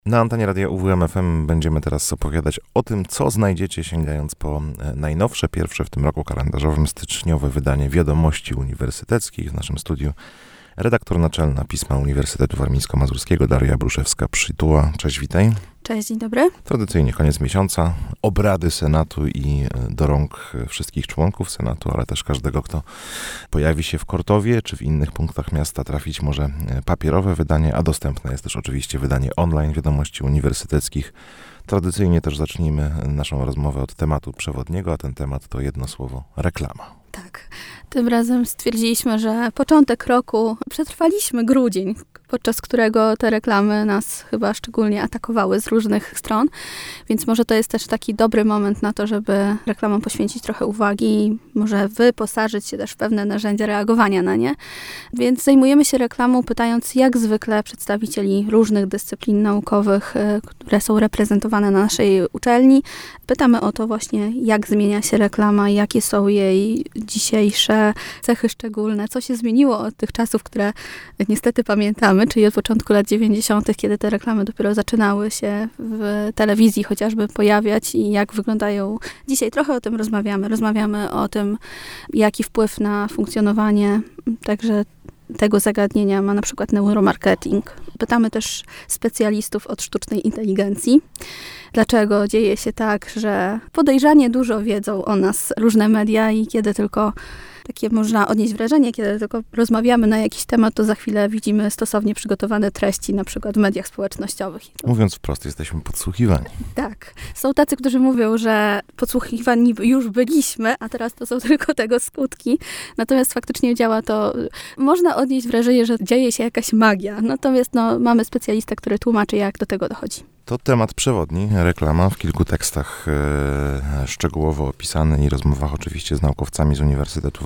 Na antenie Radia UWM FM będziemy teraz opowiadać o tym, co znajdziecie sięgając po najnowsze, pierwsze w tym roku kalendarzowym styczniowe wydanie Wiadomości Uniwersyteckich. W naszym studiu redaktor naczelna Pisma Uniwersytetu Warmińsko-Mazurskiego Daria Bruszewska-Przytuła. Cześć, witaj. Cześć, dzień dobry. Tradycyjnie koniec miesiąca, obrady Senatu i do rąk wszystkich członków Senatu, ale też każdego, kto pojawi się w Kortowie czy w innych punktach miasta, trafić może papierowe wydanie, a dostępne jest też oczywiście wydanie online Wiadomości Uniwersyteckich. Tradycyjnie też zacznijmy naszą rozmowę od tematu przewodniego, a ten temat to jedno słowo: reklama. Tak, tym razem stwierdziliśmy, że początek roku, przetrwaliśmy grudzień, podczas którego te reklamy nas chyba szczególnie atakowały z różnych stron, więc może to jest też taki dobry moment na to, żeby reklamom poświęcić trochę uwagi i może wyposażyć się też w pewne narzędzia reagowania na nie. Więc zajmujemy się reklamą, pytając jak zwykle przedstawicieli różnych dyscyplin naukowych, które są reprezentowane na naszej uczelni. Pytamy o to właśnie, jak zmienia się reklama, jakie są jej dzisiejsze cechy szczególne, co się zmieniło od tych czasów, które niestety pamiętamy, czyli od początku lat 90., kiedy te reklamy dopiero zaczynały się w telewizji chociażby pojawiać i jak wyglądają dzisiaj. Trochę o tym rozmawiamy. Rozmawiamy o tym, jaki wpływ na funkcjonowanie także tego zagadnienia ma na przykład neuromarketing. Pytamy też specjalistów od sztucznej inteligencji, dlaczego dzieje się tak, że podejrzanie dużo wiedzą o nas różne media i kiedy tylko takie można odnieść wrażenie, kiedy tylko rozmawiamy na jakiś temat, to za chwilę widzimy stosownie przygotowane treści, na przykład w mediach społecznościowych. Mówiąc wprost, jesteśmy podsłuchiwani. Tak. Są tacy, którzy mówią, że podsłuchiwani już byliśmy, a teraz to są tylko tego skutki. Natomiast faktycznie działa to, można odnieść wrażenie, że dzieje się jakaś magia. Natomiast mamy specjalistę, który tłumaczy, jak do tego dochodzi. To temat przewodni, reklama, w kilku tekstach szczegółowo opisany i rozmowach oczywiście z naukowcami z Uniwersytetu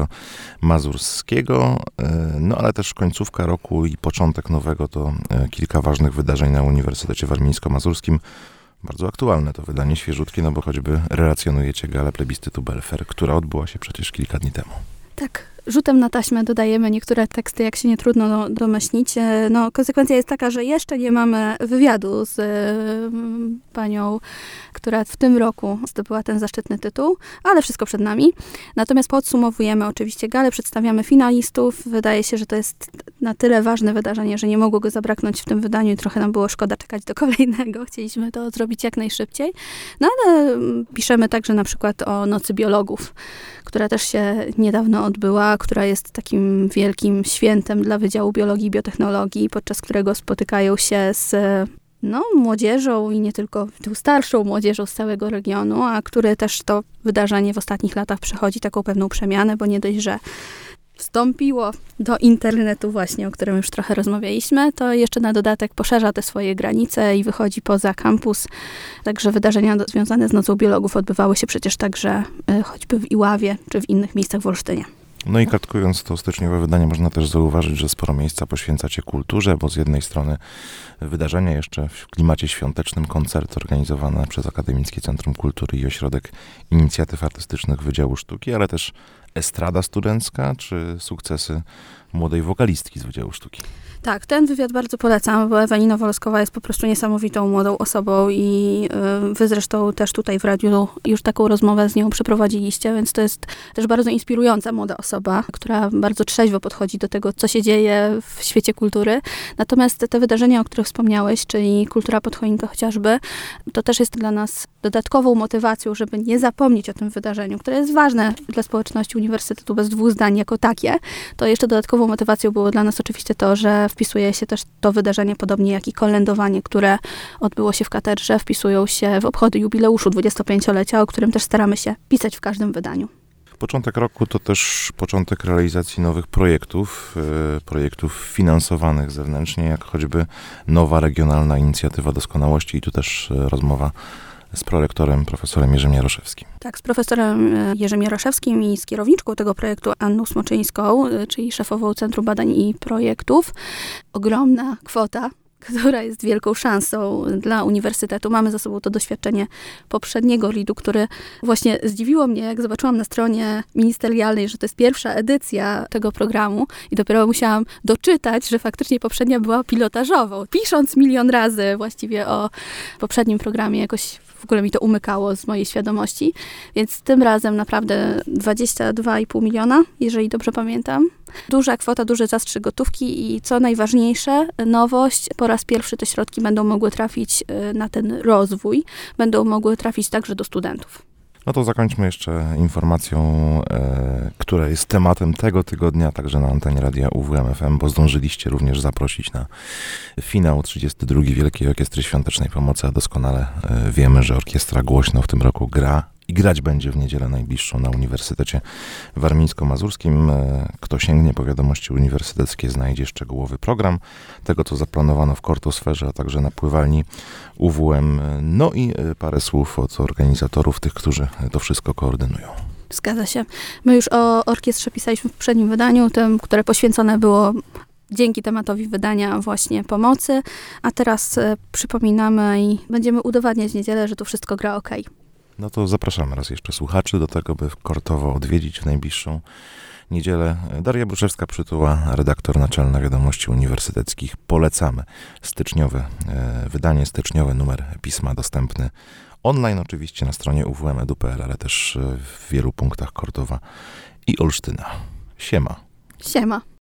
Warmińsko-Mazurskiego, ale też końcówka roku i początek nowego to kilka ważnych wydarzeń na Uniwersytecie Warmińsko-Mazurskim. Bardzo aktualne to wydanie, świeżutkie, bo choćby relacjonujecie galę plebiscytu Belfer, która odbyła się przecież kilka dni temu. Tak. Rzutem na taśmę dodajemy niektóre teksty, jak się nie trudno domyślić. Konsekwencja jest taka, że jeszcze nie mamy wywiadu z panią, która w tym roku zdobyła ten zaszczytny tytuł, ale wszystko przed nami. Natomiast podsumowujemy oczywiście galę, przedstawiamy finalistów. Wydaje się, że to jest na tyle ważne wydarzenie, że nie mogło go zabraknąć w tym wydaniu i trochę nam było szkoda czekać do kolejnego. Chcieliśmy to zrobić jak najszybciej. Ale piszemy także na przykład o Nocy Biologów, która też się niedawno odbyła, która jest takim wielkim świętem dla Wydziału Biologii i Biotechnologii, podczas którego spotykają się z młodzieżą i nie tylko tą starszą młodzieżą z całego regionu, a który też to wydarzenie w ostatnich latach przechodzi taką pewną przemianę, bo nie dość, że wstąpiło do internetu właśnie, o którym już trochę rozmawialiśmy, to jeszcze na dodatek poszerza te swoje granice i wychodzi poza kampus. Także wydarzenia związane z Nocą Biologów odbywały się przecież także choćby w Iławie czy w innych miejscach w Olsztynie. No i kartkując to styczniowe wydanie, można też zauważyć, że sporo miejsca poświęcacie kulturze, bo z jednej strony wydarzenia jeszcze w klimacie świątecznym, koncerty organizowane przez Akademickie Centrum Kultury i Ośrodek Inicjatyw Artystycznych Wydziału Sztuki, ale też estrada studencka, czy sukcesy młodej wokalistki z Wydziału Sztuki. Tak, ten wywiad bardzo polecam, bo Ewelina Wolskowa jest po prostu niesamowitą młodą osobą i wy zresztą też tutaj w radiu już taką rozmowę z nią przeprowadziliście, więc to jest też bardzo inspirująca młoda osoba, która bardzo trzeźwo podchodzi do tego, co się dzieje w świecie kultury. Natomiast te wydarzenia, o których wspomniałeś, czyli Kultura pod choinkę chociażby, to też jest dla nas dodatkową motywacją, żeby nie zapomnieć o tym wydarzeniu, które jest ważne dla społeczności Uniwersytetu bez dwóch zdań jako takie. To jeszcze dodatkową motywacją było dla nas oczywiście to, że wpisuje się też to wydarzenie, podobnie jak i kolędowanie, które odbyło się w katedrze, wpisują się w obchody jubileuszu 25-lecia, o którym też staramy się pisać w każdym wydaniu. Początek roku to też początek realizacji nowych projektów finansowanych zewnętrznie, jak choćby nowa regionalna inicjatywa doskonałości i tu też rozmowa z prorektorem, profesorem Jerzym Jaroszewskim. Tak, z profesorem Jerzym Jaroszewskim i z kierowniczką tego projektu Anną Smoczyńską, czyli szefową Centrum Badań i Projektów. Ogromna kwota, która jest wielką szansą dla uniwersytetu. Mamy za sobą to doświadczenie poprzedniego RID-u, który właśnie zdziwiło mnie, jak zobaczyłam na stronie ministerialnej, że to jest pierwsza edycja tego programu i dopiero musiałam doczytać, że faktycznie poprzednia była pilotażową. Pisząc milion razy właściwie o poprzednim programie, jakoś w ogóle mi to umykało z mojej świadomości, więc tym razem naprawdę 22,5 miliona, jeżeli dobrze pamiętam. Duża kwota, duży zastrzyk gotówki i co najważniejsze, nowość, po raz pierwszy te środki będą mogły trafić na ten rozwój, będą mogły trafić także do studentów. No to zakończmy jeszcze informacją, która jest tematem tego tygodnia, także na antenie radia UWM FM, bo zdążyliście również zaprosić na finał 32. Wielkiej Orkiestry Świątecznej Pomocy, a doskonale wiemy, że orkiestra głośno w tym roku gra i grać będzie w niedzielę najbliższą na Uniwersytecie Warmińsko-Mazurskim. Kto sięgnie po wiadomości uniwersyteckie, znajdzie szczegółowy program tego, co zaplanowano w Kortosferze, a także na pływalni UWM. No i parę słów od organizatorów, tych, którzy to wszystko koordynują. Zgadza się. My już o orkiestrze pisaliśmy w poprzednim wydaniu, tym, które poświęcone było dzięki tematowi wydania właśnie pomocy, a teraz przypominamy i będziemy udowadniać w niedzielę, że to wszystko gra okej. No to zapraszamy raz jeszcze słuchaczy do tego, by Kortowo odwiedzić w najbliższą niedzielę. Daria Bruszewska-Przytuła, redaktor naczelna Wiadomości Uniwersyteckich. Polecamy styczniowe wydanie, styczniowy numer pisma dostępny online oczywiście na stronie uwmedu.pl, ale też w wielu punktach Kortowa i Olsztyna. Siema. Siema.